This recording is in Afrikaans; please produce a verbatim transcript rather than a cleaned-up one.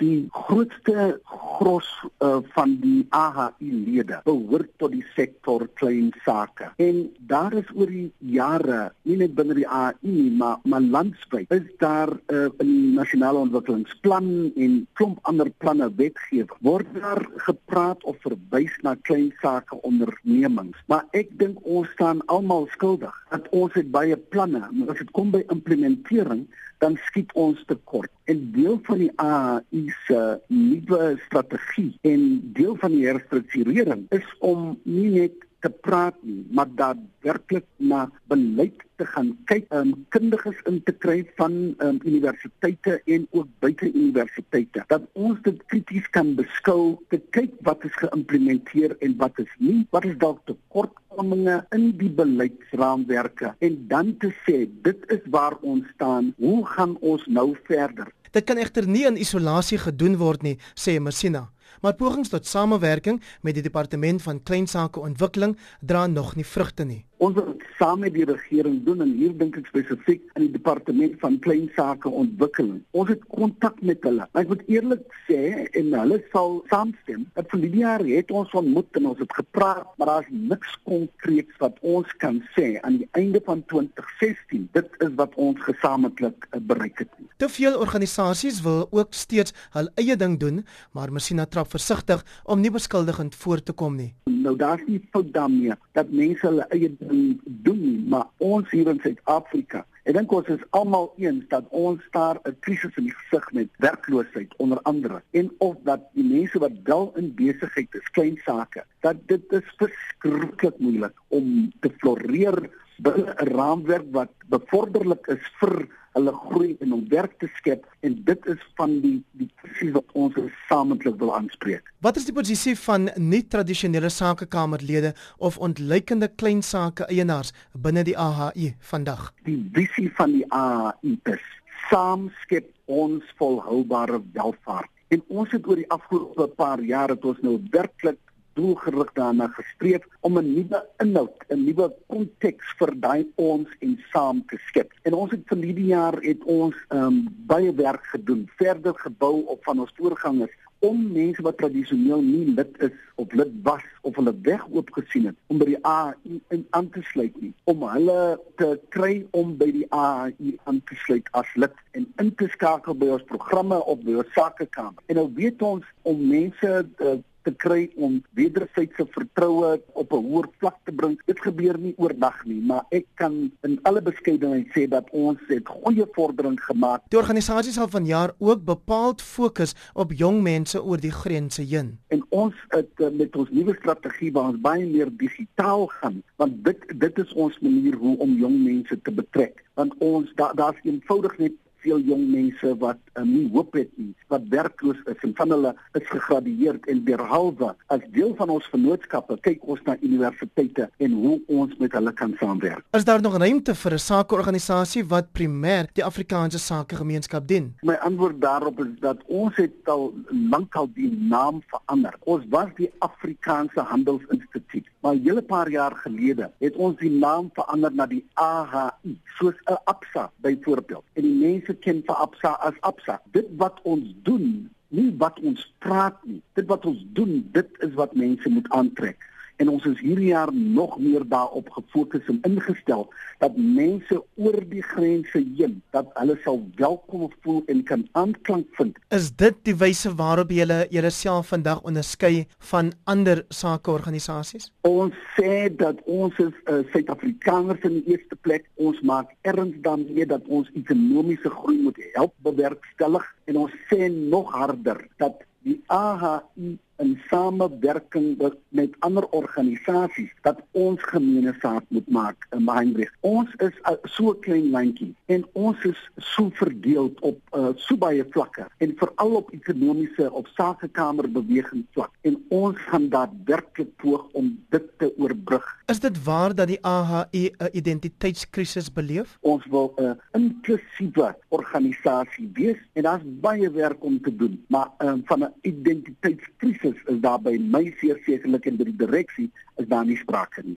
Die grootste gros uh, van die A H I-lede behoort tot die sektor klein sake. En daar is oor die jare, nie net binne die A H I nie, maar, maar landwyd, is daar uh, in die nasionale ontwikkelingsplan en klomp ander planne wetgewing, word daar gepraat of verwys na klein sake ondernemings. Maar ek dink ons staan almal skuldig, dat ons het baie planne, maar as dit kom by implementering, dan skiet ons tekort. En deel van die A H I se nuwe strategie en deel van die herstrukturering is om nie net te praat nie, maar daadwerklik na beleid te gaan kyk, um, kundiges in te kry van um, universiteite en ook buite universiteite, dat ons dit krities kan beskou, te kyk wat is geïmplementeer en wat is nie, wat is dalk tekortkominge in die beleidsraamwerke, en dan te sê, dit is waar ons staan, hoe gaan ons nou verder? Dit kan egter nie in isolasie gedoen word nie, sê Messina. Maar pogings tot samewerking met die Departement van Kleinsake Ontwikkeling dra nog nie vrugte nie. Ons wil het saam met die regering doen, en hier dink ek spesifiek aan die Departement van Kleinsake Ontwikkeling. Ons het kontak met hulle. Maar ek moet eerlik sê, en hulle sal saamstem, dat verlede jaar het ons ontmoet en ons het gepraat, maar daar is niks konkreets wat ons kan sê aan die einde van twintig sestien. Dit is wat ons gesamentlik bereik het. Te veel organisasies wil ook steeds hul eie ding doen, maar Messina trap versigtig om nie beskuldigend voor te kom nie. Nou daar is nie fout daarmee dat mense hulle eie ding doen nie, maar ons hier in Suid-Afrika, ek dink ons is almal eens dat ons daar 'n krisis in die gesig met werkloosheid onder andere, en of dat die mense wat wel in besigheid is, klein sake, dat dit is verskriklik moeilik om te floreer binne 'n raamwerk wat bevorderlik is vir hulle groei en om werk te skep, en dit is van die die kwessie wat ons gesamentlik wil aanspreek. Wat is die posisie van nie-tradisionele sakekamerlede of ontleikende klein sake eienaars binne die A H I vandag? Die visie van die A H I is: saam skep ons volhoubare welvaart. En ons het oor die afgelope paar jaar het ons nou werklik doelgerig daarna gestreef om 'n nuwe inhoud, 'n nuwe konteks vir daai ons en saam te skep. En ons het verlede jaar het ons um, baie werk gedoen, verder gebou op van ons voorgangers, om mense wat tradisioneel nie lid is of lid was of hulle weg oopgesien het om by die A H I in aan te sluit nie, om hulle te kry om by die A H I aan te sluit as lid en in te skakel by ons programme of by ons sakekamer. En nou weet ons om mense uh, te kry om wederwysige vertroue op 'n hoër vlak te bring. Dit gebeur nie oordag nie, maar ek kan in alle beskeidenheid sê dat ons het goeie vordering gemaak. Die organisasie sal vanjaar ook bepaald fokus op jong mense oor die grense heen. En ons het uh, met ons nuwe strategie waar ons baie meer digitaal gaan, want dit dit is ons manier hoe om jong mense te betrek. Want ons da, daar's eenvoudig net veel jong mense wat uh, nie hoop het nie, wat werkloos is, en van hulle is gegradueer, en derhalwe as deel van ons vennootskappe kyk ons na universiteite en hoe ons met hulle kan saamwerk. Is daar nog ruimte vir 'n sakeorganisasie wat primêr die Afrikaanse sakegemeenskap dien? My antwoord daarop is dat ons het al lankal die naam verander. Ons was die Afrikaanse Handelsinstituut, maar 'n hele paar jaar gelede het ons die naam verander na die A H I, soos 'n Absa byvoorbeeld. En die mense ken vir Absa as Absa. Dit wat ons doen, nie wat ons praat nie. Dit wat ons doen, dit is wat mense moet aantrek. En ons is hierdie jaar nog meer daarop gefokus en ingestel dat mense oor die grense heen, dat hulle sal welkom voel en kan aanklank vind. Is dit die wyse waarop julle julleself vandag onderskei van ander sakeorganisasies? Ons sê dat ons is uh, Suid-Afrikaners in die eerste plek. Ons maak erns daarmee dat ons ekonomiese groei moet help bewerkstellig, en ons sê nog harder dat die A H I in samewerking met ander organisasies, dat ons gemeene saak moet maak in Heinrich. Ons is uh, so 'n klein landjie, en ons is so verdeel op uh, so baie vlakke, en veral op ekonomiese, op sakekamerbeweging vlak, en ons gaan daadwerklik poog om dit te oorbrug. Is dit waar dat die A H I 'n identiteitskrisis beleef? Ons wil 'n inklusiewe organisasie wees, en daar's baie werk om te doen, maar uh, van 'n identiteitskrisis is daar by my seker sekerlik, en by die direksie is daar nie sprake nie.